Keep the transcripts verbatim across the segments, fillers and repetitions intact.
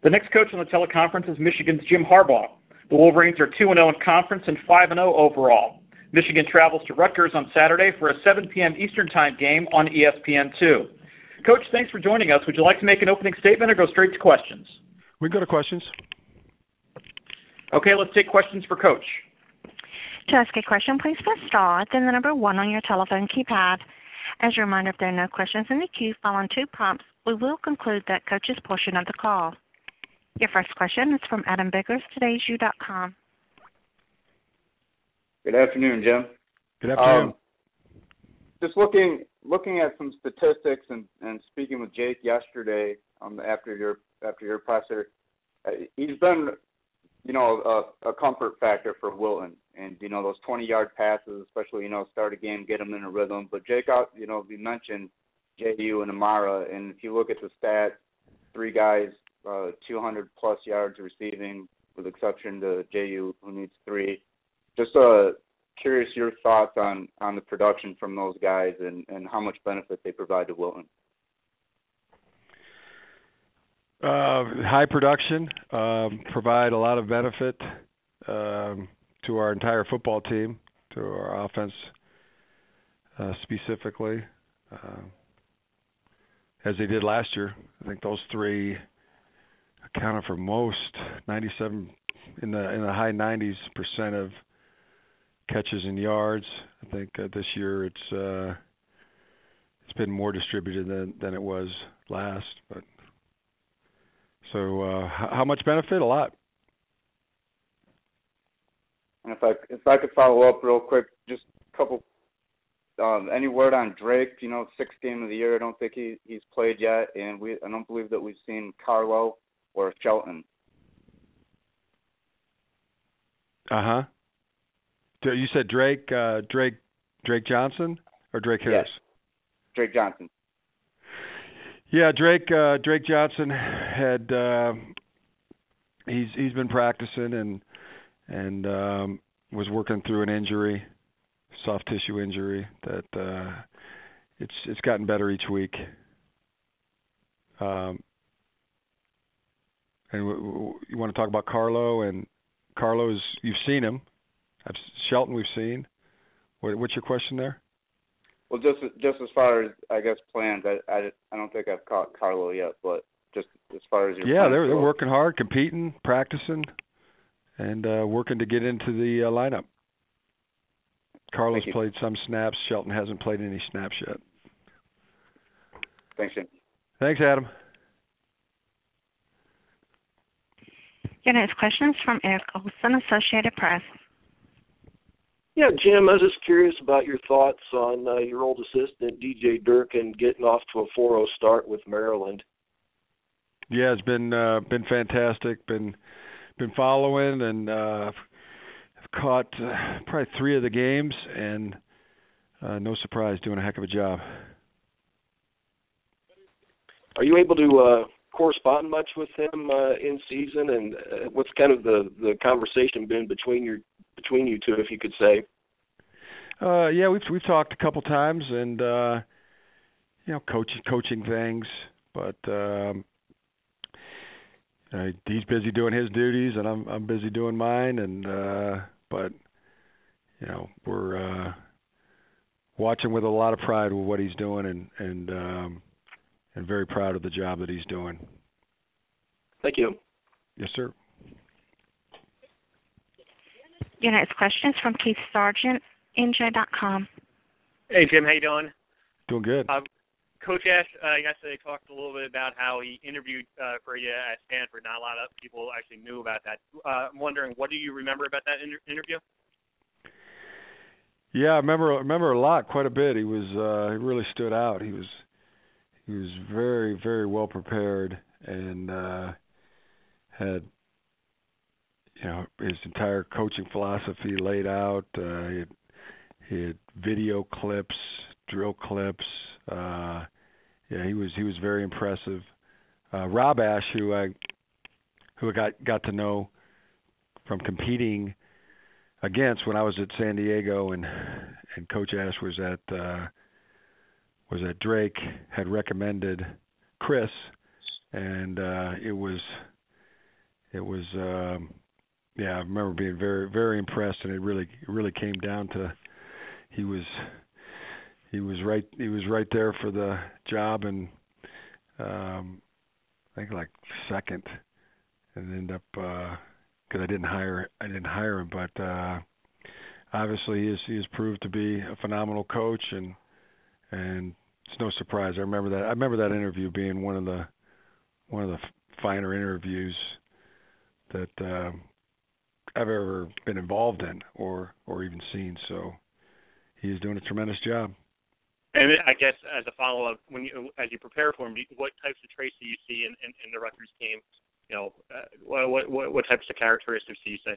The next coach on the teleconference is Michigan's Jim Harbaugh. The Wolverines are two and oh in conference and five and oh overall. Michigan travels to Rutgers on Saturday for a seven p.m. Eastern Time game on E S P N two. Coach, thanks for joining us. Would you like to make an opening statement or go straight to questions? We go to questions. Okay, let's take questions for Coach. To ask a question, please press star, then the number one on your telephone keypad. As a reminder, if there are no questions in the queue following two prompts, we will conclude that Coach's portion of the call. Your first question is from Adam Biggers, todays u dot com. Good afternoon, Jim. Good afternoon. Um, just looking looking at some statistics and, and speaking with Jake yesterday um, after your after your presser, uh, he's been, you know, a, a comfort factor for Wilton. And, you know, those twenty-yard passes, especially, you know, start a game, get them in a rhythm. But Jake, you know, we mentioned J U and Amara, and if you look at the stats, three guys, uh, two hundred plus yards receiving, with exception to J U, who needs three. Just uh, curious your thoughts on, on the production from those guys and, and how much benefit they provide to Wilton. Uh, high production, um, provide a lot of benefit um, to our entire football team, to our offense uh, specifically, uh, as they did last year. I think those three accounted for most, ninety-seven in the in the high nineties percent of catches and yards. I think uh, this year it's uh, it's been more distributed than than it was last. But so uh, h- how much benefit? A lot. And if I if I could follow up real quick, just a couple. Um, any word on Drake? You know, sixth game of the year. I don't think he he's played yet, and we I don't believe that we've seen Carlo or Shelton. Uh huh. You said Drake, uh, Drake, Drake Johnson, or Drake Harris? Yes. Drake Johnson. Yeah, Drake. Uh, Drake Johnson had uh, he's he's been practicing and and um, was working through an injury, soft tissue injury that uh, it's it's gotten better each week. Um, and w- w- you want to talk about Carlo and Carlo's? You've seen him. I've, Shelton, we've seen. What, what's your question there? Well, just just as far as I guess plans, I I, I don't think I've caught Carlo yet, but just as far as your yeah, they're they're go. working hard, competing, practicing, and uh, working to get into the uh, lineup. Carlo's played some snaps. Shelton hasn't played any snaps yet. Thanks, Jim. Thanks, Adam. Your next question is from Eric Olson, Associated Press. Yeah, Jim, I was just curious about your thoughts on uh, your old assistant, D J Durkin, getting off to a four oh start with Maryland. Yeah, it's been uh, been fantastic. Been been following and uh, I've caught uh, probably three of the games, and uh, no surprise, doing a heck of a job. Are you able to uh, correspond much with him uh, in season, and uh, what's kind of the, the conversation been between your between you two, if you could say? Uh, yeah, we've we've talked a couple times, and uh, you know, coaching coaching things, but um, uh, he's busy doing his duties, and I'm I'm busy doing mine, and uh, but you know, we're uh, watching with a lot of pride with what he's doing, and and um, and very proud of the job that he's doing. Thank you. Yes, sir. Your next question is from Keith Sargent, N J dot com. Hey, Jim. How you doing? Doing good. Uh, Coach Ash uh, yesterday talked a little bit about how he interviewed uh, for you at Stanford. Not a lot of people actually knew about that. Uh, I'm wondering, what do you remember about that inter- interview? Yeah, I remember I remember a lot, quite a bit. He was uh, he really stood out. He was he was very very well prepared and uh, had you know his entire coaching philosophy laid out. Uh, he had, he had video clips, drill clips. Uh, yeah, he was he was very impressive. Uh, Rob Ash, who I who I got got to know from competing against when I was at San Diego, and and Coach Ash was at uh, was at Drake, had recommended Chris, and uh, it was it was um, yeah, I remember being very very impressed, and it really it really came down to he was he was right he was right there for the job, and um, I think like second, and ended up because uh, I didn't hire I didn't hire him, but uh, obviously he has he has proved to be a phenomenal coach, and and it's no surprise. I remember that I remember that interview being one of the one of the finer interviews that uh, I've ever been involved in or or even seen. So he's doing a tremendous job. And I guess as a follow-up, when you as you prepare for him, what types of traits do you see in, in, in the Rutgers game? You know, uh, what, what what types of characteristics do you see?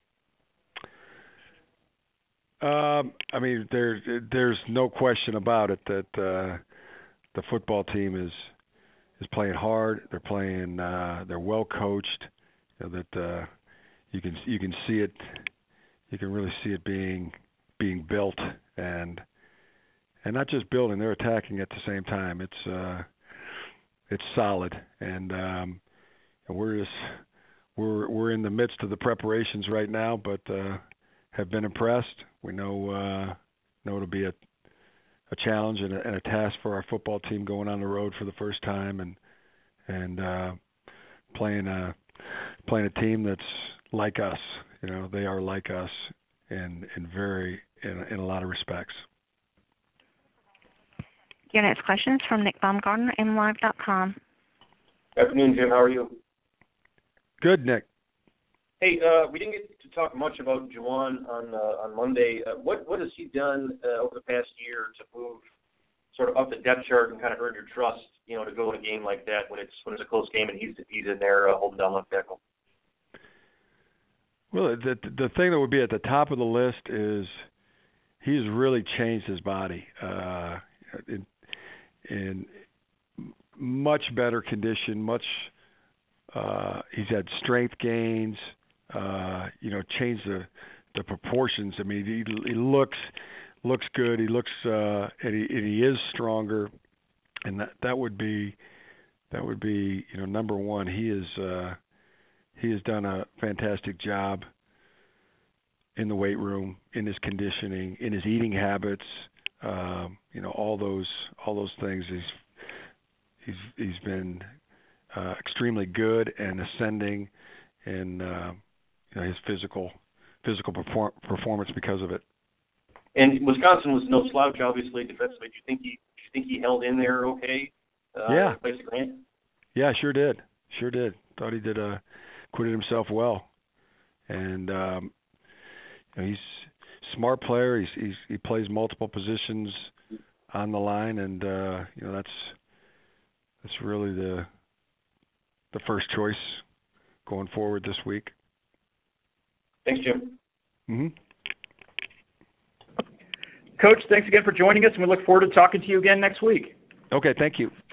Um, I mean, there's there's no question about it that uh, the football team is is playing hard. They're playing. Uh, they're well coached. You know, that uh, you can you can see it. You can really see it being being built, and and not just building. They're attacking at the same time. It's uh, it's solid, and um, and we're just we're we're in the midst of the preparations right now, but uh, have been impressed. We know uh, know it'll be a a challenge and a, and a task for our football team going on the road for the first time, and and uh, playing a playing a team that's like us. You know, they are like us in in very in, in a lot of respects. Your next question is from Nick Baumgartner, M Live dot com. Good afternoon, Jim. How are you? Good, Nick. Hey, uh, we didn't get to talk much about Juwan on uh, on Monday. Uh, what what has he done uh, over the past year to move sort of up the depth chart and kind of earn your trust, you know, to go in a game like that when it's when it's a close game and he's he's in there uh, holding down left tackle? Well, the the thing that would be at the top of the list is he's really changed his body uh, in, in much better condition. Much uh, he's had strength gains. Uh, you know, changed the the proportions. I mean, he, he looks looks good. He looks uh, and he and he is stronger, and that that would be that would be you know number one. He is uh, he has done a fantastic job in the weight room, in his conditioning, in his eating habits. Um, you know, all those all those things. He's he's he's been uh, extremely good and ascending in uh, you know, his physical physical perform- performance because of it. And Wisconsin was no slouch, obviously, defensively. Do you think he do you think he held in there okay? Uh, yeah. In place of Grant? Yeah, sure did. Sure did. Thought he did uh, acquitted himself well, and um, you know, he's a smart player. He's, he's he plays multiple positions on the line, and uh, you know that's that's really the the first choice going forward this week. Thanks, Jim. Mm-hmm. Coach, thanks again for joining us, and we look forward to talking to you again next week. Okay, thank you.